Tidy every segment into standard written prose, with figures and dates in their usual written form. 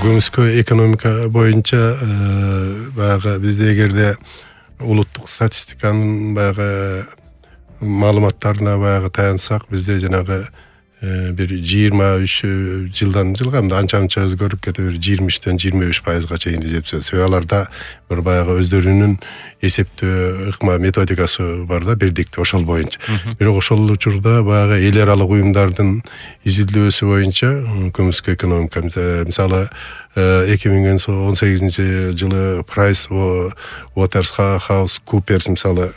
көмүскө экономика боюнча баягы бизде эгерде улуттук статистиканын баягы маалыматтарына баягы таянсак, бизде жанагы бир 23 жылдан жылга анча өзгөрүп кетип, 23-тен 25%га чейин эсептөбүз. Аларда бир баягы өздөрүнүн эсептөө ыкма методикасы бар да, бирдикте ошол боюнча. Бирок ошол учурда баягы эл аралык уюмдардын изилдөөсү боюнча көмүскө экономика мисалы 2018 жылы Price Waterhouse Coopers мисалы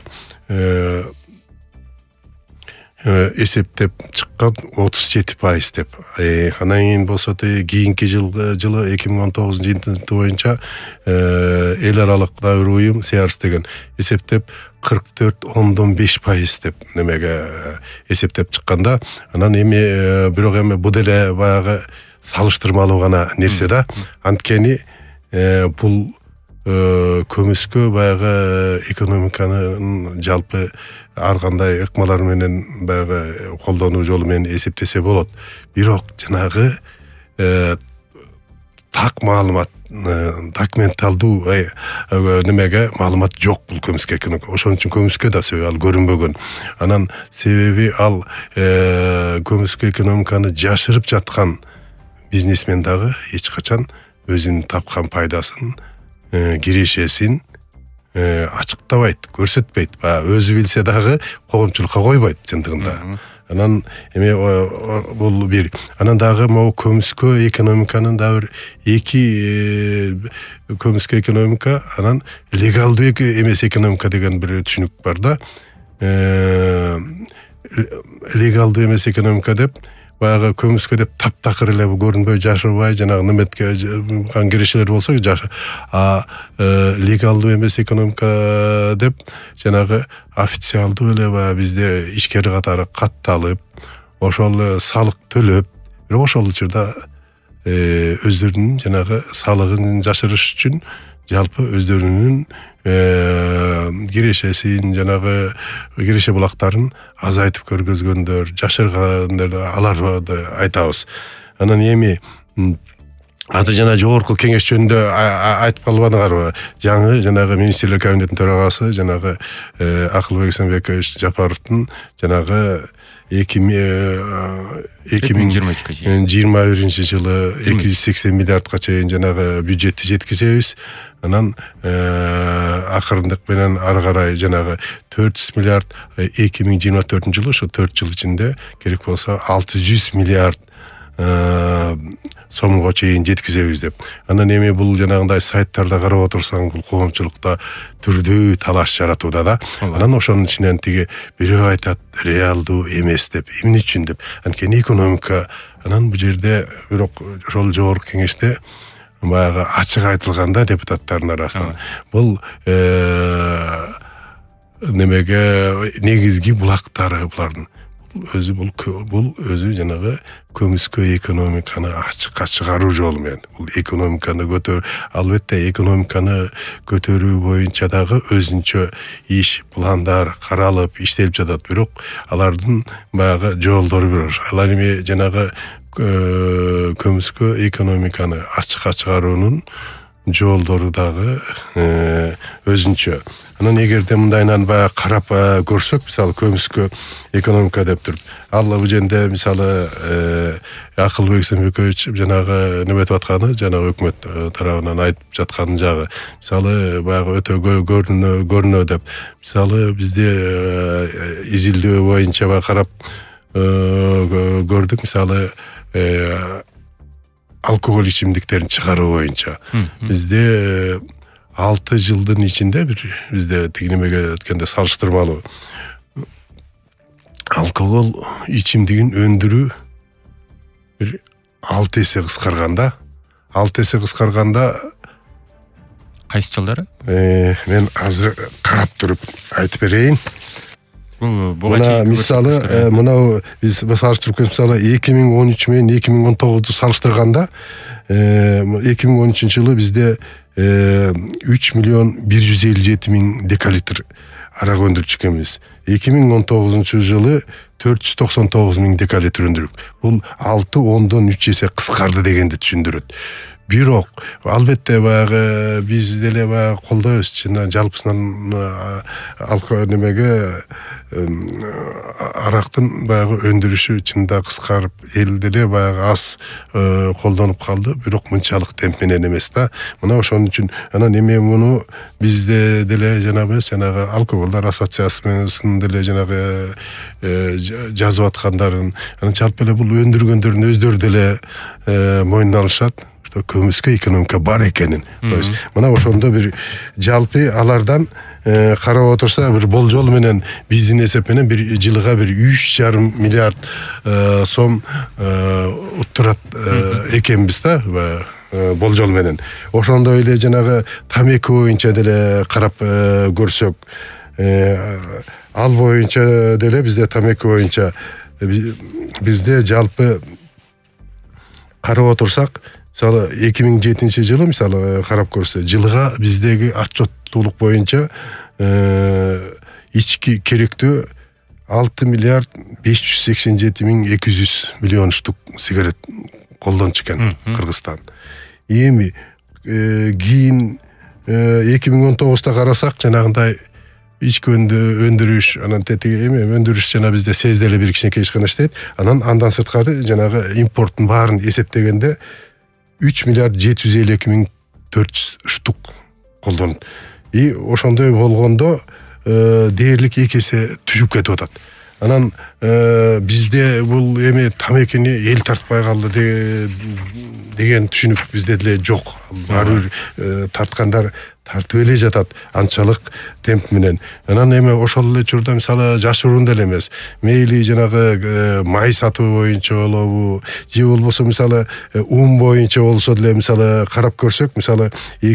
эсептеп чыккан 37% деп. Анан кийин болсо кийинки жылы 2019 боюнча эл аралык да бир уюм Sears деген эсептеп 44.5% деп немеге эсептеп чыкканда, анан бирок бул деле баягы салыштырмалуу гана нерсе да. Анткени бул көмүскө баягы экономиканын жалпы ар кандай ыкмалар менен баягы колдонуу жолу менен эсептесе болот. Бирок жанагы так маалымат, документалдуу немеге маалымат жок бул көмүскө экономика. Ошон үчүн көмүскө да себеби ал көрүнбөгөн. Анан себеби ал көмүскө экономиканы жашырып жаткан бизнесмен дагы эч качан өзүнүн тапкан пайдасын, кирешесин ачыктабайт, көрсөтпөйт. Өзү билсе дагы коомчулукка койбойт чындыгында. Анан бул бир. Анан дагы могу көмүскө экономиканын да бир эки көмүскө экономика, анан легалдуу эмес экономика деген бир түшүнүк бар да. Легалдуу эмес экономика деп баягы көмүскө деп таптакыр эле көрүнбөй, жашырбай, жанагы неметке кирешелер болсо жаш. Легалдуу эмес экономика деп жанагы официалдуу эле бизде ишкер катары катталып, ошол салык төлөп, бирок ошол учурда өздөрүнүн жанагы салыгын жашырыш үчүн жалпы өздөрүнүн кирешесин, жанагы киреше булактарын азайтып көргөзгөндөр, жашыргандар, аларды айтабыз. Анан аты жана жогорку кеңеш жөнүндө айтып калбадыңарбы? Жаңы жанагы министрлер кабинетинин төрагасы жанагы Акылбек Эсенбекович Жапаровдун жанагы 2021 жылы 280 миллиардка чейин жанагы бюджетти жеткизебиз. Анан акырындык менен ары карай жанагы 400 миллиард 2024 жылы, ошо 4 жыл ичинде керек болсо 600 миллиард сомго чейин жеткизебиз деп. Анан бул жанагындай сайттарда карап отурсаң, бул коомчулукта түрдүү талаш жаратууда да. Анан ошонун ичинен бирөө айтат реалдуу эмес деп. Эмне үчүн деп? Анткени экономика. Анан бул жерде бирок ошол жогорку кеңеште баягы ачык айтылганда депутаттардын арасынан бул немеге негизги булактары булардын бул өзү жанагы көмүскө экономиканы ачыкка чыгаруу жолу менен. Бул экономиканы албетте экономиканы көтөрүү боюнча дагы өзүнчө иш пландар каралып, иштелип жатат. Бирок алардын баягы жолдору бар. Алар жанагы көмүскө экономиканы ачыкка чыгаруунун жолдору дагы өзүнчө. Анан эгерде мындайынан баягы карап көрсөк, мисалы көмүскө экономика деп туруп, ал бул жерде мисалы Акылбек Эсенбекович жанагы неметип атканы, жанагы өкмөт тарабынан айтып жатканы жагы мисалы баягы өтө көрүнө деп. Мисалы бизде изилдөө боюнча карап көрдүк, мисалы алкоголь ичимдиктерин чыгаруу боюнча бизде 6 жылдын ичинде бизде тигинемеге өткөндө салыштырмалуу алкоголь ичимдигин өндүрүү 6 эсе кыскарганда. 6 эсе кыскарганда кайсы жылдары? Мен азыр карап туруп айтып берейин. Мына мисалы мына биз салыштырып көрсөк, мисалы 2013 менен 2019 салыштырганда 2013 жылы бизде 3 миллион 157 миң декалитр арак өндүрүп экенбиз. 2019 жылы 499 миң декалитр өндүрүп. Бул 6-10-3 эсе кыскарды дегенди түшүндүрөт. Бирок албетте баягы биз деле баягы колдойбуз чын жалпысынан немеге арактын баягы өндүрүшү чында кыскарып эл деле баягы аз колдонуп калды, бирок мынчалык темп менен эмес да. Мына ошон үчүн анан эме муну бизде деле жанагы алкоголдор ассоциациясынын деле жанагы жазып аткандарын анан жалпы эле бул өндүргөндөрдүн өздөрү деле мойнуна алышат. Көмүскө экономика бар экенин. То есть мына ошондо бир жалпы алардан карап отурса бир болжол менен биздин эсеп менен бир жылга бир 3,5 миллиард сом уттурат экенбиз да болжол менен. Ошондой эле жанагы тамеки боюнча деле карап көрсөк, ал боюнча деле бизде тамеки боюнча бизде жалпы карап отурсак, мисалы 2007 жылы мисалы карап көрсө, жылга биздеги отчеттуулук боюнча ички керектөө 6 миллиард 587 миң 200 миллион штук сигарет колдончу экен Кыргызстан. Эми кийин 2019-да карасак, жанагындай ички өндүрүш, анан тетиги эме өндүрүш жана бизде сезде эле бир кичинекей ишкана иштейт. Андан сырткары жанагы импорттун баарын эсептегенде 3 миллиард 752 миң 400 штук колдонот. И ошондой болгондо дээрлик 2 эсе түшүп кетип атат. Анан бизде бул эми тамекини эл тартпай калды деген түшүнүк бизде деле жок. Баары бир тарткандар тартып эле жатат анчалык темп менен. Анан эми ошол эле учурда мисалы жашыруун деле эмес. Мейли жанагы май сатуу боюнча болобу, же болбосо мисалы ун боюнча болсо деле мисалы карап көрсөк, мисалы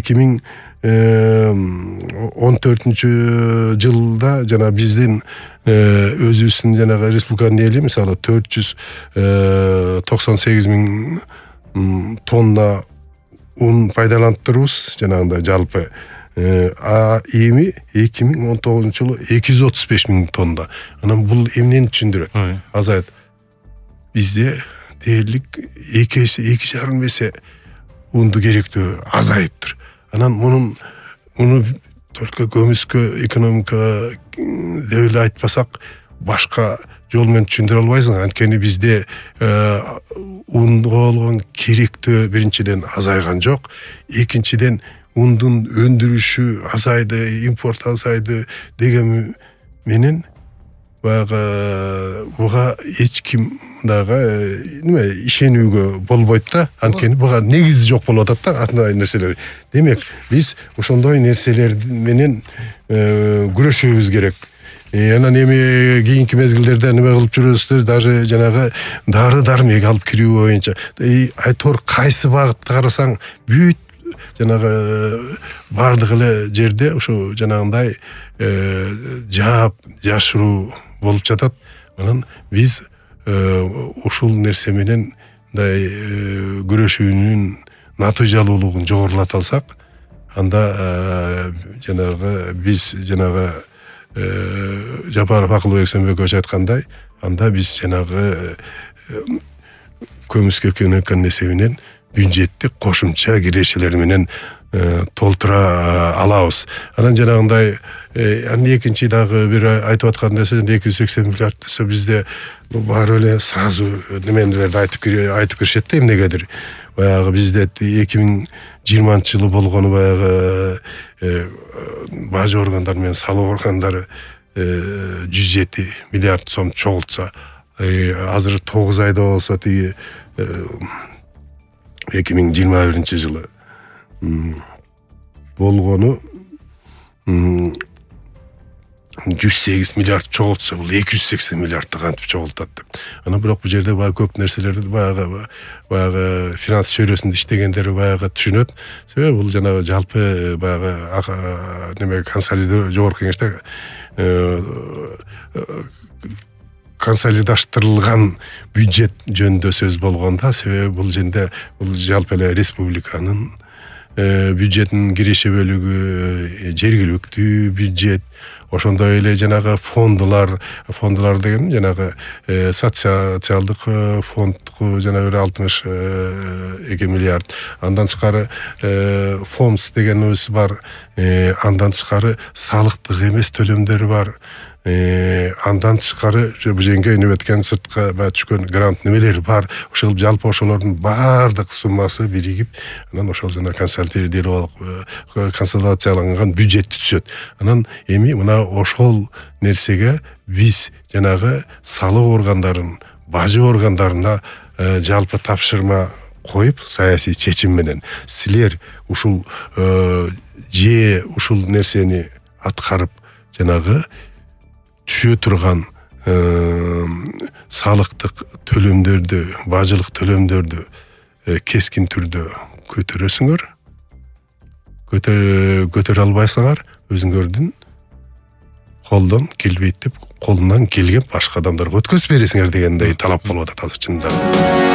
2014 жылда жана биздин өзүбүздүн жанагы республиканын эли мисалы 498 миң тонна ун пайдалантырбыз жанагындай жалпы. Эми 2019 жылы 235 миң тонна. Анан бул эмнени түшүндүрөт? Азайт. Бизде дээрлик 2,5 эсе унду керектөө азайыптыр. Анан муну только көмүскө экономика деп эле айтпасак, башка жол менен түшүндүрө албайсың. Анткени бизде унга болгон керектөө биринчиден азайган жок, экинчиден ундун өндүрүшү азайды, импорт азайды деген менен буга эч ким дагы ишенүүгө болбойт да. Анткени буга негизи жок болуп атат да андай нерселер. Демек, биз ошондой нерселер менен күрөшүүбүз керек. Анан эми кийинки мезгилдерде неме кылып жүрөсүздөр, даже жанагы дары-дармек алып кирүү боюнча. Айтор кайсы багытты карасаң, бүт жанагы бардык эле жерде ошо жанагындай жаап жашыруу болуп жатат. Анан биз ушул нерсе менен күрөшүүнүн натыйжалуулугун жогорулата алсак, анда жанагы биз жанагы Жапаров Акылбек Сөнбекович айткандай, анда биз жанагы көмүскө экономиканын эсебинен бюджеттик кошумча кирешелер менен толтура алабыз. Анан жанагындай анын экинчи дагы бир айтып аткан нерсе 280 миллиард десе бизде баары эле сразу неменелерди айтып киришет да эмнегедир. Баягы бизде 2020 жылы болгону баягы бажы органдар менен салык органдары 107 миллиард сом чогултса, азыр 9 айда болсо тиги 2021 жылы болгону 108 миллиард чогултса, бул 280 миллиардты кантип чогултат деп. Анан бирок бул жерде көп нерселерди баягы финанс чөйрөсүндө иштегендер баягы түшүнөт. Себеби бул жанагы жалпы баягы неме консолидация жогорку кеңеште консолидаштырылган бюджет жөнүндө сөз болгондо, себеби бул жерде бул жалпы эле республиканын бюджеттин киреше бөлүгү жергиликтүү бюджет, ошондой эле жанагы фондулар деген жанагы социалдык фондку жанагы 62 миллиард, андан тышкары фомс дегенибиз бар, андан тышкары салыктык эмес төлөмдөр бар, андан тышкары бул жерге өнөбөткөн сырткы түшкөн грант немелер бар. Ошол жалпы ошолордун баардык суммасы биригип, анан ошол жана консолидацияланган бюджет түзөт. Анан эми мына ошол нерсеге биз жанагы салык органдарын, бажы органдарына жалпы тапшырма коюп, саясий чечим менен силер ушул ушул нерсени аткарып, жанагы түшө турган салыктык төлөмдөрдү, бажылык төлөмдөрдү кескин түрдө көтөрөсүңөр. Көтөрө албайсыңар, өзүңөрдүн колдон келбейт деп, колунан келген башка адамдарга өткөзүп бересиңер дегендей талап болуп атат азыр чындап.